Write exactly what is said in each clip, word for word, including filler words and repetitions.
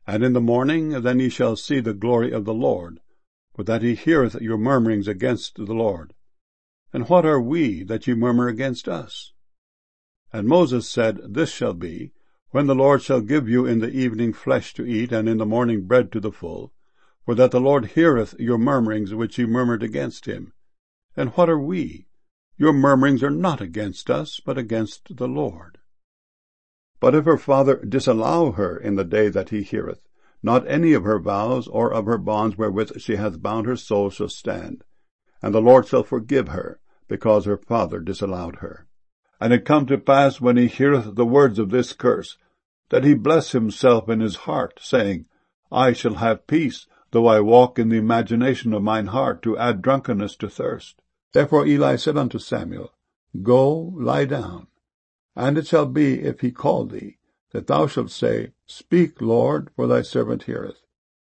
And in the morning then ye shall see the glory of the Lord, for that he heareth your murmurings against the Lord. And what are we, that ye murmur against us? And Moses said, This shall be, when the Lord shall give you in the evening flesh to eat, and in the morning bread to the full, for that the Lord heareth your murmurings which ye murmured against him. And what are we? Your murmurings are not against us, but against the Lord. But if her father disallow her in the day that he heareth, not any of her vows or of her bonds wherewith she hath bound her soul shall stand, and the Lord shall forgive her, because her father disallowed her. And it come to pass, when he heareth the words of this curse, that he bless himself in his heart, saying, I shall have peace, though I walk in the imagination of mine heart, to add drunkenness to thirst. Therefore Eli said unto Samuel, Go, lie down. And it shall be, if he call thee, that thou shalt say, Speak, Lord, for thy servant heareth.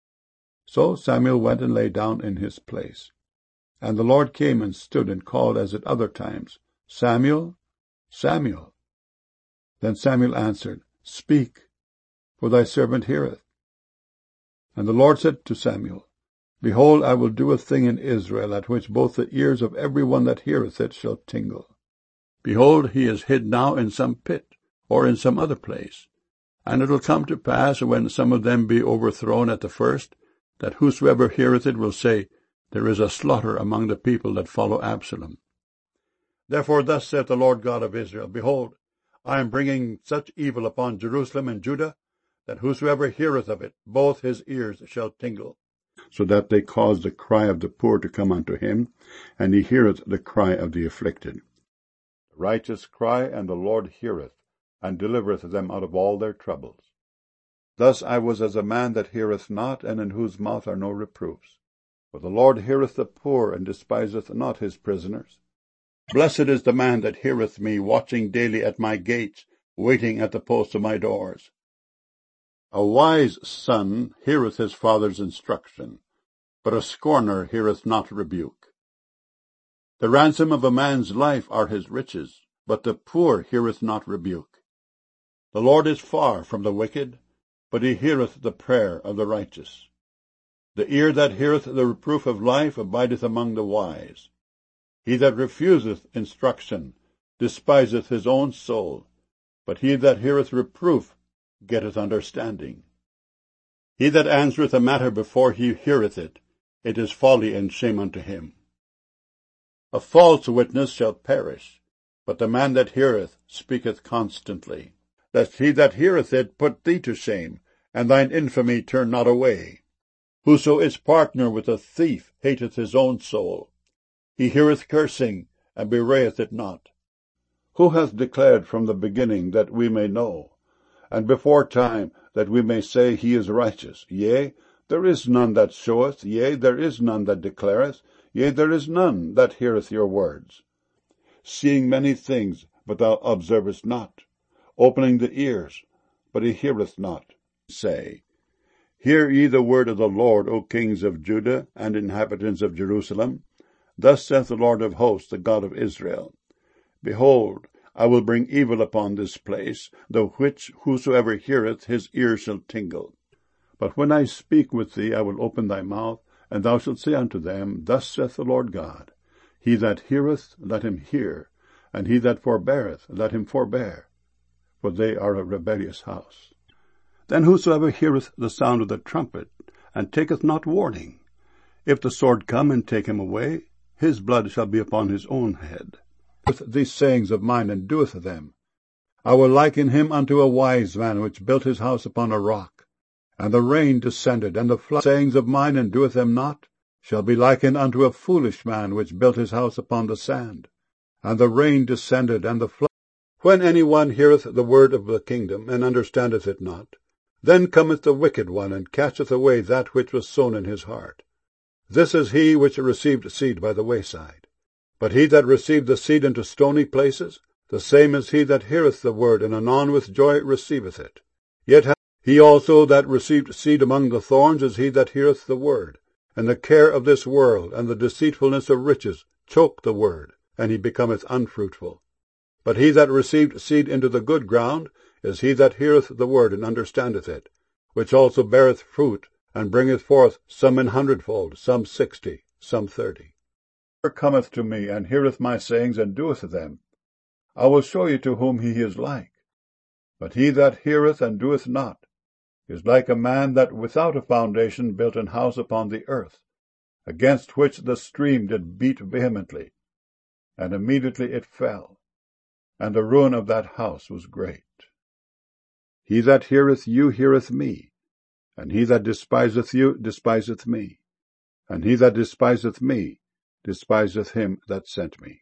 So Samuel went and lay down in his place. And the Lord came and stood and called as at other times, Samuel, Samuel. Then Samuel answered, Speak, for thy servant heareth. And the Lord said to Samuel, Behold, I will do a thing in Israel, at which both the ears of every one that heareth it shall tingle. Behold, he is hid now in some pit, or in some other place. And it will come to pass, when some of them be overthrown at the first, that whosoever heareth it will say, There is a slaughter among the people that follow Absalom. Therefore thus saith the Lord God of Israel, Behold, I am bringing such evil upon Jerusalem and Judah, that whosoever heareth of it, both his ears shall tingle, so that they cause the cry of the poor to come unto him, and he heareth the cry of the afflicted. The righteous cry, and the Lord heareth, and delivereth them out of all their troubles. Thus I was as a man that heareth not, and in whose mouth are no reproofs. For the Lord heareth the poor, and despiseth not his prisoners. Blessed is the man that heareth me, watching daily at my gates, waiting at the posts of my doors. A wise son heareth his father's instruction, but a scorner heareth not rebuke. The ransom of a man's life are his riches, but the poor heareth not rebuke. The Lord is far from the wicked, but he heareth the prayer of the righteous. The ear that heareth the reproof of life abideth among the wise. He that refuseth instruction despiseth his own soul, but he that heareth reproof getteth understanding. He that answereth a matter before he heareth it, it is folly and shame unto him. A false witness shall perish, but the man that heareth speaketh constantly. Lest he that heareth it put thee to shame, and thine infamy turn not away. Whoso is partner with a thief hateth his own soul. He heareth cursing, and bewrayeth it not. Who hath declared from the beginning, that we may know, and before time, that we may say he is righteous? Yea, there is none that showeth, yea, there is none that declareth, yea, there is none that heareth your words. Seeing many things, but thou observest not, opening the ears, but he heareth not. Say, Hear ye the word of the Lord, O kings of Judah, and inhabitants of Jerusalem. Thus saith the Lord of hosts, the God of Israel, Behold, I will bring evil upon this place, the which whosoever heareth his ears shall tingle. But when I speak with thee, I will open thy mouth, and thou shalt say unto them, Thus saith the Lord God, He that heareth, let him hear, and he that forbeareth, let him forbear, for they are a rebellious house. Then whosoever heareth the sound of the trumpet, and taketh not warning, if the sword come and take him away, his blood shall be upon his own head. With these sayings of mine, and doeth them, I will liken him unto a wise man, which built his house upon a rock. And the rain descended, and the flood. Sayings of mine, and doeth them not, shall be likened unto a foolish man, which built his house upon the sand. And the rain descended, and the flood. When any one heareth the word of the kingdom, and understandeth it not, then cometh the wicked one, and casteth away that which was sown in his heart. This is he which received seed by the wayside. But he that received the seed into stony places, the same is he that heareth the word, and anon with joy receiveth it. Yet hath he also that received seed among the thorns is he that heareth the word, and the care of this world, and the deceitfulness of riches, choke the word, and he becometh unfruitful. But he that received seed into the good ground is he that heareth the word, and understandeth it, which also beareth fruit, and bringeth forth some an hundredfold, some sixty, some thirty. Whoever cometh to me, and heareth my sayings, and doeth them, I will show you to whom he is like. But he that heareth and doeth not is like a man that without a foundation built an house upon the earth, against which the stream did beat vehemently, and immediately it fell, and the ruin of that house was great. He that heareth you heareth me, and he that despiseth you despiseth me, and he that despiseth me despiseth him that sent me.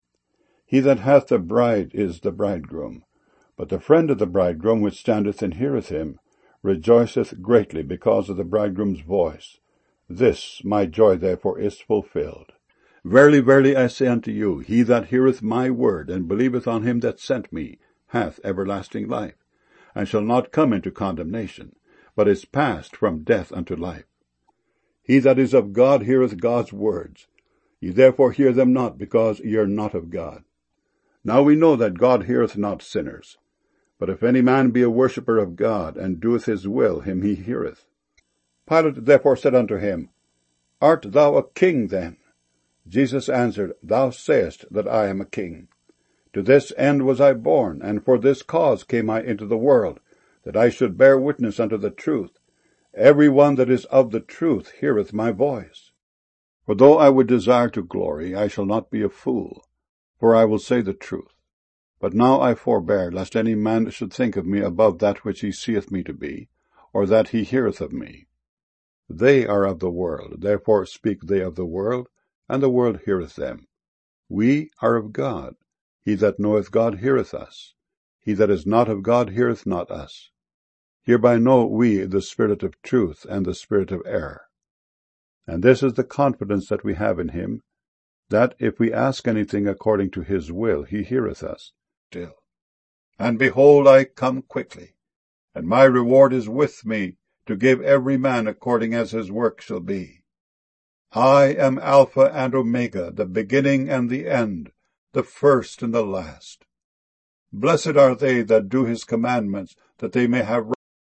He that hath the bride is the bridegroom, but the friend of the bridegroom which standeth and heareth him rejoiceth greatly because of the bridegroom's voice. This my joy therefore is fulfilled. Verily, verily, I say unto you, he that heareth my word, and believeth on him that sent me, hath everlasting life, and shall not come into condemnation, but is passed from death unto life. He that is of God heareth God's words. Ye therefore hear them not, because ye are not of God. Now we know that God heareth not sinners. But if any man be a worshipper of God, and doeth his will, him he heareth. Pilate therefore said unto him, Art thou a king then? Jesus answered, Thou sayest that I am a king. To this end was I born, and for this cause came I into the world, that I should bear witness unto the truth. Every one that is of the truth heareth my voice. For though I would desire to glory, I shall not be a fool, for I will say the truth. But now I forbear, lest any man should think of me above that which he seeth me to be, or that he heareth of me. They are of the world, therefore speak they of the world, and the world heareth them. We are of God. He that knoweth God heareth us. He that is not of God heareth not us. Hereby know we the spirit of truth and the spirit of error. And this is the confidence that we have in him, that if we ask anything according to his will, he heareth us still. And behold, I come quickly, and my reward is with me, to give every man according as his work shall be. I am Alpha and Omega, the beginning and the end, the first and the last. Blessed are they that do his commandments, that they may have